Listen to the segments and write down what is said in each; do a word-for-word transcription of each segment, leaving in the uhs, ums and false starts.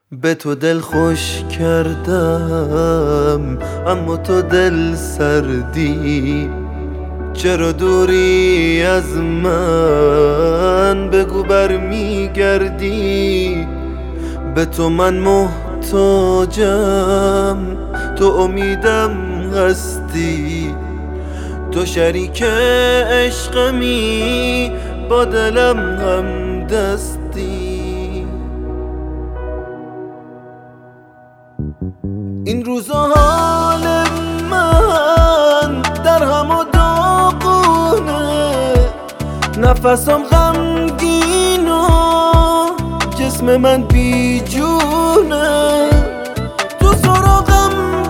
به تو دل خوش کردم اما تو دل سردی. چرا دوری از من بگو برمیگردی. به تو من محتاجم، تو امیدم هستی. تو شریک عشقمی، با دلم هم دستی. این روزا حال من در هم و داغونه، نفسم غمگین و جسم من بی جونه. تو سراغم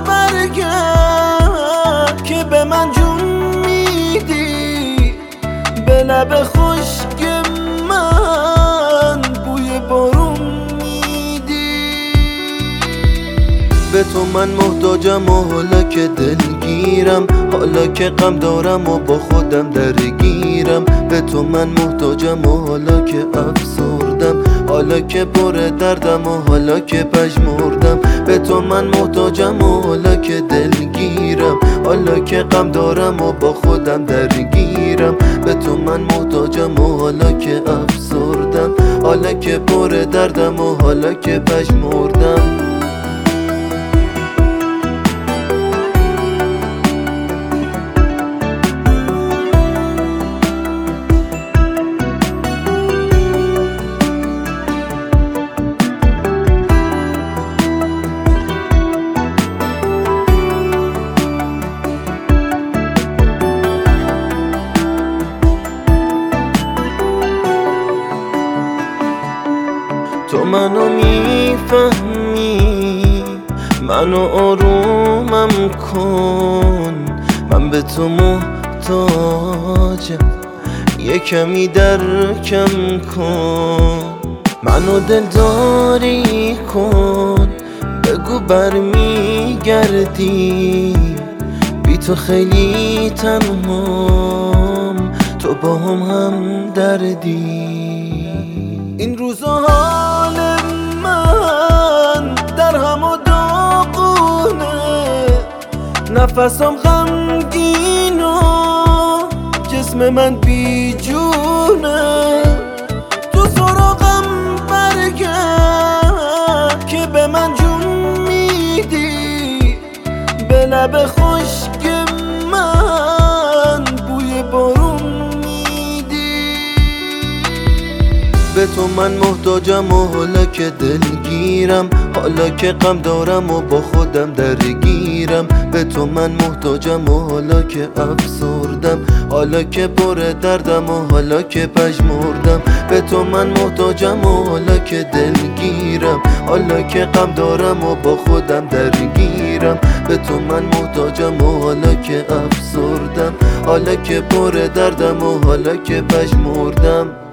برگرد که به من جون میدی، به لب خشک من بوی بارون میدی. به تو من محتاجم و حالا که دلگیرم، حالا که غم دارم و با خودم درگیرم. به تو من محتاجم و حالا که افسردم، حالا که پر دردم و حالا که پژمردم. به تو من محتاجم و حالا که دلگیرم، حالا که غم دارم و با خودم درگیرم. به تو من محتاجم و حالا که افسردم، حالا که پر دردم و حالا که پژمردم. تو منو میفهمی، منو آرومم کن. من به تو محتاجم، یه کمی درکم کن. منو دلداری کن، بگو برمیگردی. بی تو خیلی تنهام، تو با هم هم دردی. این روزا حال من در هم و داغونه، نفسم غمگین و جسم من بی جونه. تو سراغم برگرد که به من جون میدی، به لب خشک من بوی بارون میدی. به تو من محتاجم و حالا که دلگیرم، حالا که غم دارم و با خودم درگیرم. به تو من محتاجم و حالا که افسردم، حالا که پر دردم و حالا که پژمردم. به تو من محتاجم و حالا که دلگیرم، حالا که غم دارم و با خودم درگیرم. به تو من محتاجم و حالا که افسردم، حالا که پر دردم و حالا که پژمردم.